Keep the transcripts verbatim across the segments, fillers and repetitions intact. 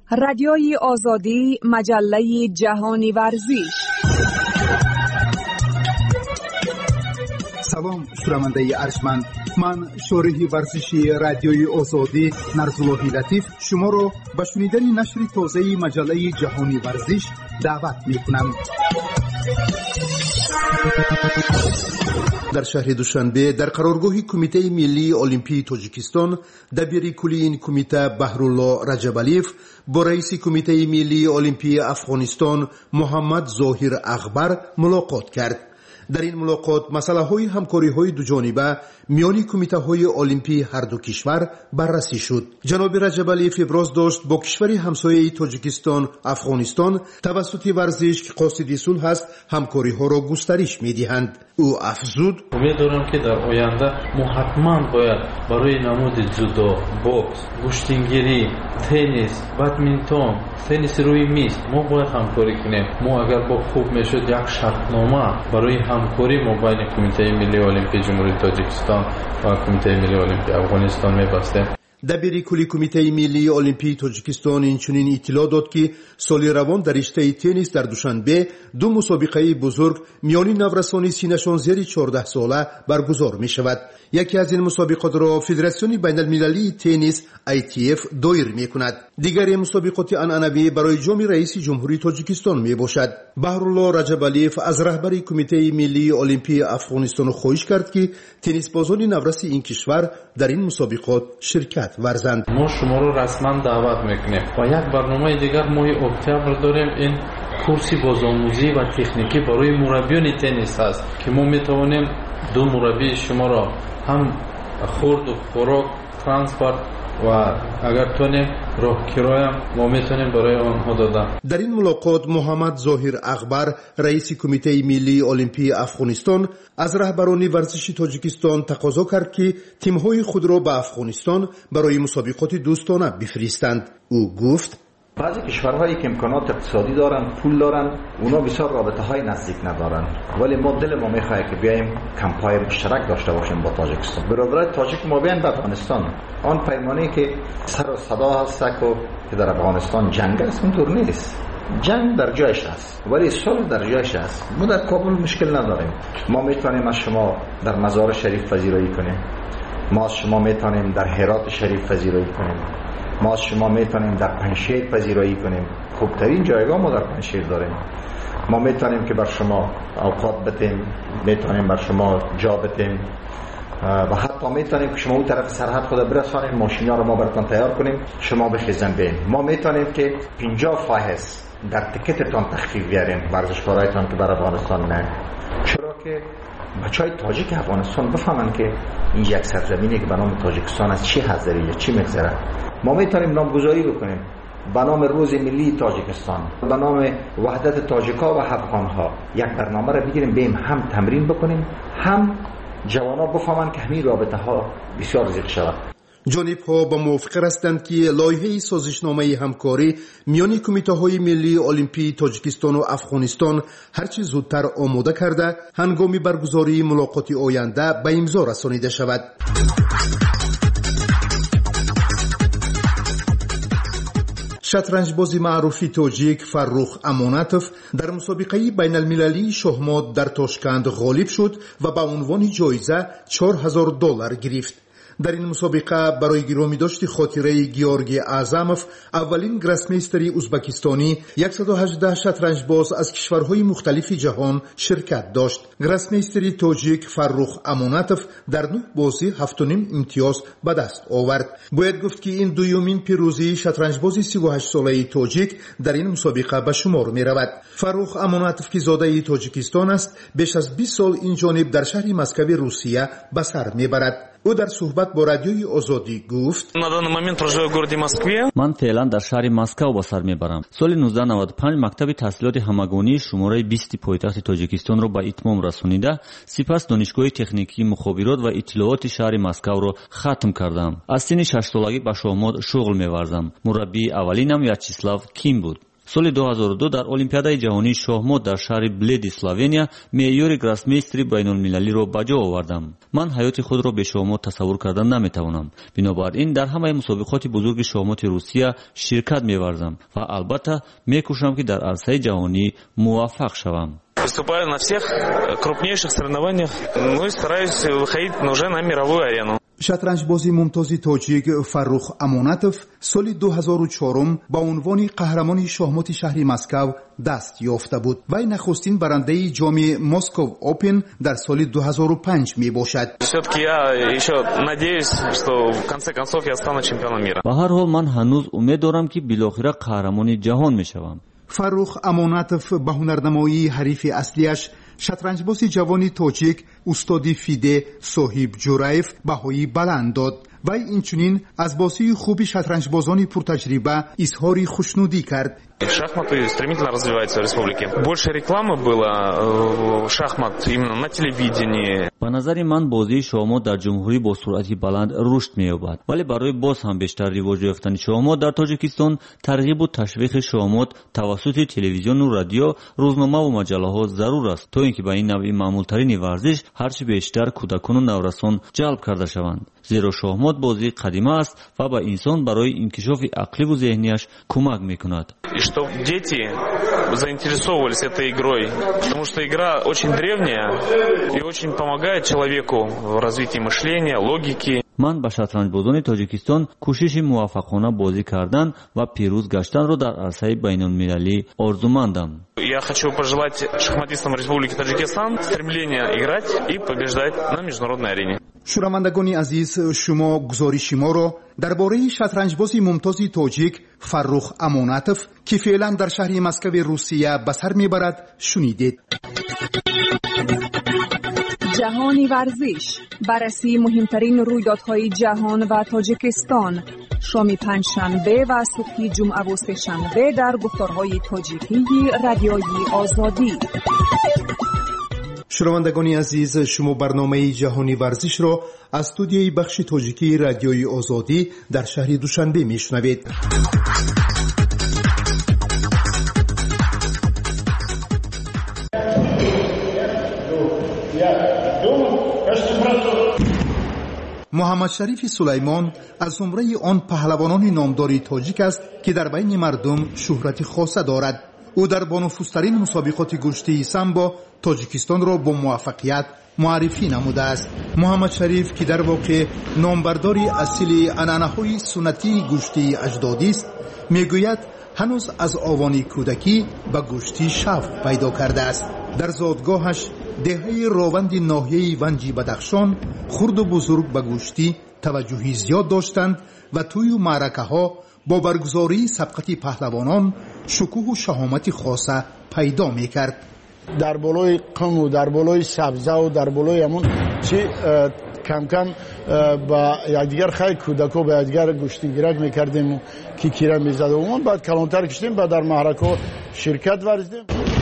رادیوی آزادی، مجله جهانی ورزش. سلام شنونده ارجمند، من شارح ورزشی رادیوی آزادی نرزالله لطیف شما را به شنیدن نشر تازه مجله جهانی ورزش دعوت می‌کنم. در شهر دوشنبه در قرارگاه کمیته ملی المپی تاجیکستان دبیر کلی این کمیته بهرالله رجبالیف با رئیس کمیته ملی المپی افغانستان محمد ظاهر اغبر ملاقات کرد. در این ملاقات مسئله های همکاری های دو جانبه میان کمیته های المپی هر دو کشور بررسی شد. جناب رجبالیف ابراز داشت با کشور همسایه تاجیکستان افغانستان توسط ورزش که قاصد صلح است همکاری ها را گسترش میدهند. او افزود: امیدوارم که در آینده ما حتما باید برای نمود جودو، بوکس، گوشتینگیری، تنیس، بدمینتون، تنیس روی میز ما باید همکاری کنیم. ما اگر با خوب میشد یک شرطنامه برای همکاری ما بین کمیته ملی المپی جمهوری تاجیکستان و کمیته ملی المپی افغانستان می‌بستیم. دبیر کلی کمیته ملی المپی تاجیکستان اینچنین اطلاع داد که سال روان در رشته تنیس در دوشنبه دو مسابقه بزرگ میانی نورسان سینه‌شان زیر چهارده ساله برگزار می شود. یکی از این مسابقات را فدراسیون بین المللی تنیس آی تی اف دایر می کند. دیگر مسابقات عنعنوی برای جام رئیس جمهوری تاجیکستان می باشد. بهرالله رجبالیف از رهبر کمیته ملی المپی افغانستان خواهش کرد که تنیس بازان نورس این کشور در این مسابقات شرکت ورزند. ما شما رو رسما دعوت میکنیم و یک برنامه دیگر ماه اکتبر داریم. این کورسی بازآموزی و تکنیکی برای مربیان تنیس است که ما میتوانیم دو مربی شما را هم خورد و خوراک ترانسپورت و اگر تونیم راه کرایه ما میتونیم برای آنها دادن. در این ملاقات محمد ظاهر اغبر رئیس کمیته ملی المپی افغانستان از رهبران ورزشی تاجیکستان تقاضا کرد که تیم‌های خود را به افغانستان برای مسابقات دوستانه بفرستند. او گفت: بعضی کشورهایی که امکانات اقتصادی دارن، پول دارن، اونا بسیار رابطه های نزدیک ندارن، ولی ما دل ما میخواد که بیایم کمپای مشترک داشته باشیم با تاجیکستان. برادرای تاجیک ما بیان به افغانستان. آن پیمانی که سر و صدا هست که در افغانستان جنگ است، اونطور نیست. جنگ در جایش است ولی صلح در جایش است. ما در کابل مشکل نداریم. ما میتونیم از شما در مزار شریف پذیرایی کنیم. ما از شما میتونیم در هرات شریف پذیرایی کنیم. ما از شما میتونیم در پنجشیر پذیرایی کنیم. خوبترین جایگاه ما در پنجشیر داریم. ما میتونیم که بر شما اوقات بتیم، میتونیم بر شما جا بتیم و حتی میتونیم که شما اون طرف سرحد خود برسانیم، ماشینا رو ما براتون تیار کنیم، شما بخیزن بین. ما میتونیم که پنجاه فایز در تکتتان تخفیف بیاریم ورزشکارایتان که بر افغانستان نه. چرا که بچهای تاجیک افغانستان بفهمن که این یک سرزمینی که به نام تاجیکستان از چی حاضره یا چی میگذره. ما میتونیم نامگذاری بکنیم به نام روز ملی تاجیکستان، به نام وحدت تاجیکا و افغانها. یک برنامه را بگیریم بیم هم تمرین بکنیم، هم جوانا بفهمن که همین رابطه ها بسیار زیاد شود. جانب‌ها با موافقه هستند که لایحه سازشنامه همکاری میان کمیته‌های ملی المپی تاجیکستان و افغانستان هرچه زودتر آماده کرده هنگام برگزاری ملاقات آینده به امضا رسانیده شود. شطرنجباز معروف تاجیک فرخ امانتوف در مسابقه بین المللی شهمات در تاشکند غالب شد و به عنوان جایزه چهار هزار دلار گرفت. در این مسابقه برای گرامی داشت خاطره گیورگی اعظموف اولین گراسمیستری ازبکستانی صد و هجده شطرنجباز از کشورهای مختلف جهان شرکت داشت. گراسمیستری تاجیک فرخ امانتوف در نه بازی هفت و نیم امتیاز به دست آورد. باید گفت که این دومین پیروزی شطرنجباز سی و هشت ساله تاجیک در این مسابقه به شمار می رود. فرخ امانتوف که زاده تاجیکستان است بیش از بیست سال این جانب در شهر مسکو روسیه به سر می برد. او در صحبت با رادیوی آزادی گفت: من فعلا در شهر مسکو به سر میبرم. سال نوزده نود و پنج مکتب تحصیلات همگانی شماره بیست پایتخت تاجیکستان را به اتمام رسانیده، سپس دانشگاه تکنیکی مخابرات و اطلاعات شهر مسکو را ختم کردم. از سن شش سالگی به شهمات شغل می‌ورزم. مربی اولینم ویاچسلاو کیم بود. соли ду ҳазору ду дар олимпиадаи ҷаҳонии шоҳмот дар шаҳри бледи словения меъёри гроссмейстери байнулмилалиро ба ҷо овардам. ман ҳаёти худро бе шоҳмот тасаввур карда наметавонам. бинобар ин дар ҳамаи мусобиқоти бузурги шоҳмоти русия ширкат меварзам ва албатта мекӯшам ки дар арсаи ҷаҳонӣ муваффақ шавам. Выступаю на всех крупнейших соревнованиях, ну и стараюсь выходить уже на мировую арену. шатранҷбози мумтози тоҷик Фаррух Амонатов соли ду ҳазору чорум ба унвони қаҳрамони шоҳмоти шаҳри Москав даст ёфта буд. Вай нахустин барандаи ҷоми Moscow Open дар соли ду ҳазору панҷ мебошад. Все-таки я еще надеюсь, что в конце концов я стану чемпионом мира. Ба ҳар ҳол ман ҳанӯз умед дорам ки билохира қаҳрамони ҷаҳон мешавам. Фаррух Амонатов ба ҳунарнамоии ҳарифи аслияш шатранҷбози ҷавони тоҷик устоди Фиде Соҳиб Ҷураев баҳои баланд дод. Вай инчунин аз бозии хуби шатранҷбозони пуртаҷриба изҳори хушнудӣ кард. Шахматы стремительно развиваются в республике. Больше рекламы было шахмат именно на телевидении. ба назари ман бозии шоҳмот дар ҷумҳурӣ бо суръати баланд рушд меёбад, вале барои боз ҳам бештар ривоҷ ёфтани шоҳмот дар тоҷикистон тарғибу ташвиқи шоҳмот тавассути телевизиону радио, рӯзномаву маҷаллаҳо зарур аст, то ин ки ба ин навъи маъмултарини варзиш ҳарчи бештар кӯдакону наврасон ҷалб карда шаванд. зеро шоҳмот бозии қадима аст ва ба инсон барои инкишофи ақливу зеҳнияш кӯмак мекунад. И чтобы дети заинтересовывались этой игрой, потому что игра очень древняя и очень помогает человеку в развитии мышления, логики. ман ба шатранҷбозони тоҷикистон кӯшиши муваффақона бозӣ кардан ва пирӯз гаштанро дар арсаи байнулмилалӣ орзумандам. Я хочу пожелать шахматистам Республики Таджикистан стремления играть и побеждать на международной арене. шунавандагони азиз, шумо гузориши моро дар бораи шатранҷбози мумтози тоҷик Фаррух Амонатов ки феълан дар шаҳри Москави Русия ба сар мебарад шунидед. جهانی ورزش، بررسی مهمترین رویدادهای جهان و تاجیکستان، شام پنجشنبه و صبح جمعه و سه‌شنبه در گفتارهای تاجیکی رادیویی آزادی. شنوندگان عزیز، شما برنامه جهانی ورزش را از استودیوی بخش تاجیکی رادیویی آزادی در شهر دوشنبه میشنوید. محمد شریف سلیمان از زمره آن پهلوانان نامدار تاجیک است که در بین مردم شهرت خاصه دارد. او در بانفوذترین مسابقات گشتی سامبو تاجیکستان را با موفقیت معرفی نموده است. محمد شریف که در واقع نامبرداری اصیل عنعنه‌های سنتی گشتی اجدادی است، میگوید هنوز از آوان کودکی به گشتی شوق پیدا کرده است. در زادگاهش دهه راوند ناحیه ونجی بدخشان خرد و بزرگ به گشتی توجهی زیاد داشتند و توی معرکه ها با برگزاری سبقت پهلوانان شکوه و شهامت خاصه پیدا میکرد. در بالای قم و در بالای سبزه و در بالای همون چی کم کم با یکدیگر خیلی کودکو با یکدیگر گشتیگیرک میکردیم و کی کیره میزد و بعد کلانتر کشتیم و در معرکه شرکت ورزیدیم.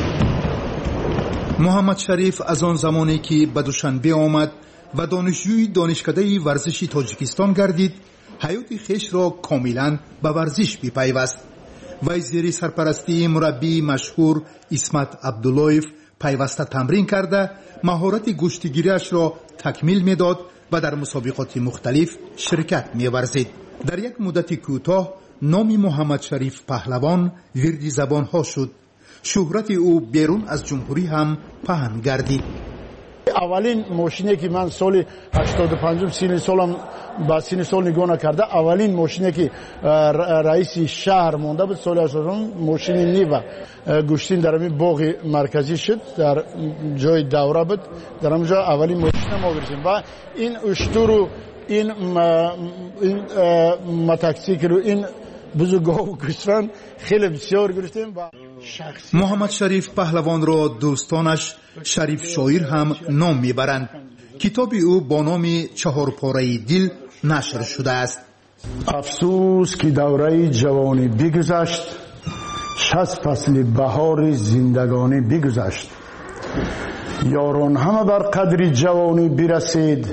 محمد شریف از آن زمانی که به دوشنبه آمد و دانشجوی دانشکده ورزشی تاجیکستان گردید، حیات خویش را کاملا به ورزش بپیوست. وی زیر سرپرستی مربی مشهور اسمت عبداللهیف پیوسته تمرین کرده مهارت گشتیگیریش را تکمیل میداد و در مسابقات مختلف شرکت می‌ورزید. در یک مدت کوتاه نام محمد شریف پهلوان وردی زبان ها شد. شهرت او بیرون از جمهوری هم پهن گردید. اولین ماشینی که من سال هشتاد و پنج سین سالم با سین سال نگاه نکرده، اولین ماشینی که رئیس شهر مونده بود سال هشتاد و پنج ماشین نیو گشتین در همین باغ مرکزی شد، در جای دوره بود. در همونجا اولین ماشین ما گرفتیم و این اشترو این این متاکسیکل این بزرگاه و کشتن خیلی بسیار گرفتیم. و محمد شریف پهلوان را دوستانش شریف شاعر هم نام میبرند. کتاب او با نام چهار پاره دل نشر شده است. افسوس که دوره جوانی بگذشت، شصت فصل بهار زندگانی بگذشت. یاران همه بر قدر جوانی برسید،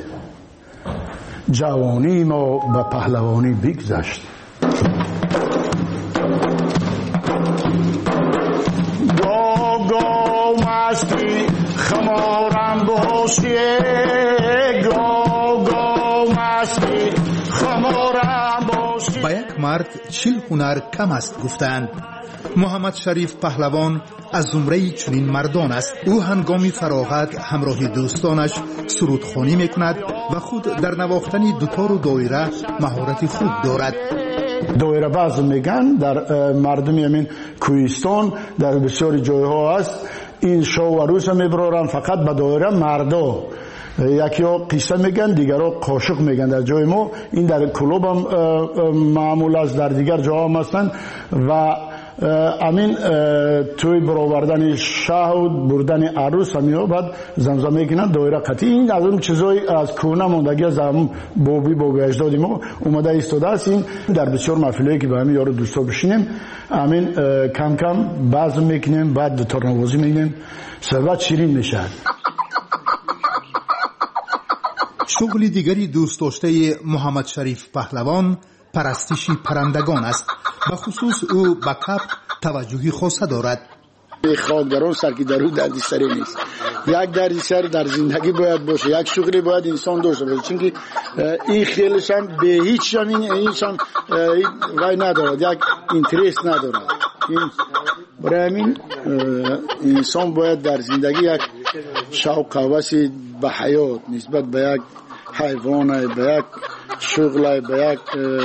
جوانی ما به پهلوانی بگذشت. گو گو مستی خمارم باشیه گو گو مستی خمارم باشیه. با یک مرد چل هنر کم است گفتند. محمد شریف پهلوان از زمره چنین مردان است. او هنگام فراغت همراه دوستانش سرودخوانی میکند و خود در نواختن دوتار و دایره مهارت خوب دارد. دایره باز میگن در مردمی همین کوهستان در بسیاری جایها است. این شو و روز میبرارن فقط به دایره مردا. یکی ها قصه میگن دیگر ها قاشق میگن. در جای ما این در کلوب هم معمول است، در دیگر جا هم هستند و امین توی برآوردن شهود بردن عروس همین بعد زمزمه میکنن دایره قطعی. این از اون چیزای از کهنه ماندگی از هم بابی بابی اجدادی ما اومده ایستاده است. این در بسیار محفلایی که به همین یارو دوستا بشینیم امین کم کم بزم میکنیم بعد دوتار نوازی میکنیم ثروت شیرین میشه. شغل دیگری دوست داشته محمد شریف پهلوان پرستش پرندگان است. به خصوص او به کپ توجهی خاصه دارد. خاکدران سر که در او دردسری نیست. یک دردسر در زندگی باید باشه، یک شغلی باید انسان داشته باشه، چون که این خیلیش هم به هیچ هم این هیچ هم وای ندارد، یک اینترست ندارد. این برای همین انسان باید در زندگی یک شوق و هوسی به حیات نسبت به یک حیوان، به یک شغل، به یک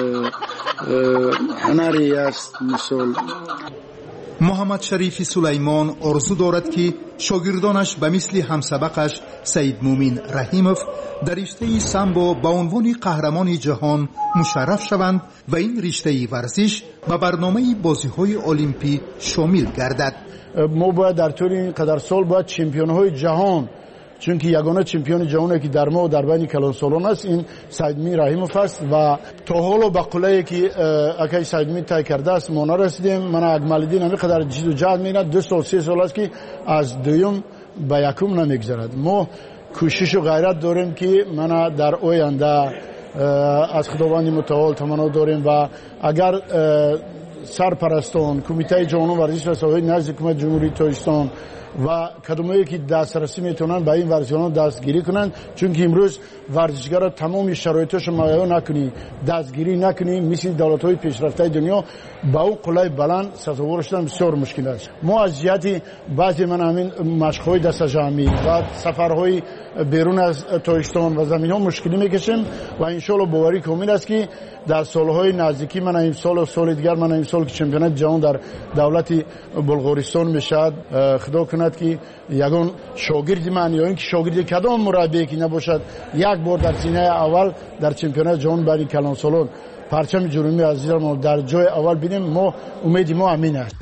هنری است. مثال محمد شریف سلیمان آرزو دارد که شاگردانش به مثل همسبقش سید مومن رحیموف در رشته سامبو با عنوان قهرمان جهان مشرف شوند و این رشته ورزش به برنامه بازی‌های المپی شامل گردد. ما باید در طول این قدر سال باید چمپیون‌های جهان، چون که یگانه چمپیون جهانی که در ما و در بین کلان سالان است این سید مومن رحیموف است و تا حالا به قله‌ای که اکی سید مومن طی کرده است ما نرسیدیم. من اکمال‌الدین همین قدر جد و جهد می‌کند. دو سال سه سال است که از دوم به یکم نمیگذرد. ما کوشش و غیرت داریم که من در آینده از خداوند متعال تمنا داریم و اگر سرپرستان کمیته جهانی ورزش و سازمان نزد حکومت جمهوری تاجیکستان و کدومایی که دسترسی میتونن به این ورزشکاران دستگیری کنن، چون که امروز ورزشکارا تمام شرایطش مهیا نکنی دستگیری نکنی مثل دولت‌های پیشرفته دنیا با او قلعه بلند سازگار شدن بسیار مشکل است. ما از جهت بعضی من همین مشق‌های دست جمعی و سفرهای بیرون از تاجیکستان و زمین‌ها مشکلی میکشیم و ان شاءالله باوری کامل است که در سالهای نزدیکی من این سال و سال دیگر من این سال که چمپیونات جهان در دولت بلغارستان میشد خدا کند که یگان شاگرد من یا اینکه شاگرد کدام مربی که نباشد یک بار در سینه اول در چمپیونات جهان برای کلان سالان پرچم جرمی عزیزم در جای اول بینیم. ما امید ما امین است.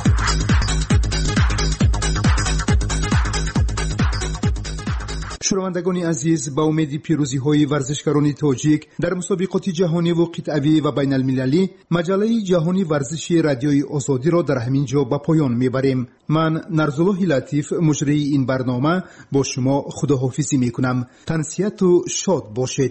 شنوندگان عزیز، با امید پیروزی های ورزشکاران تاجیک در مسابقات جهانی و قطعی و بین المللی مجله جهانی ورزش رادیوی آزادی را در همین جا به پایان میبریم. من نرزالله لطیف مجری این برنامه با شما خداحافظی میکنم. تنسیت و شاد باشید.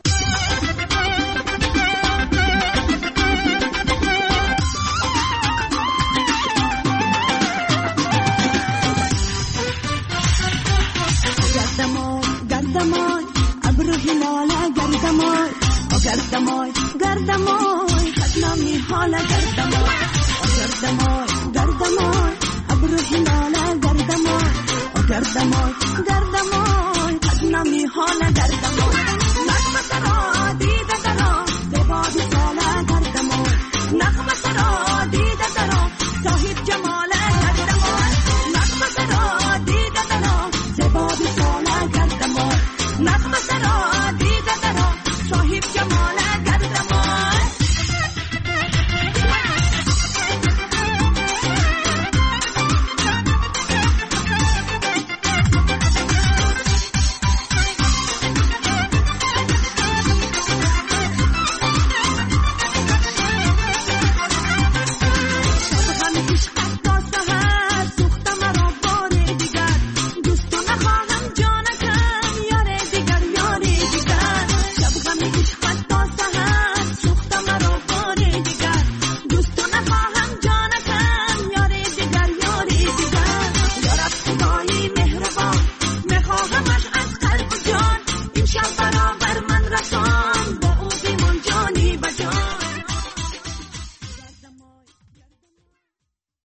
گردمای گردمای خدنامی حالا گردمای گردمای گردمای ابرو هلاله گردمای گردمای گردمای خدنامی حالا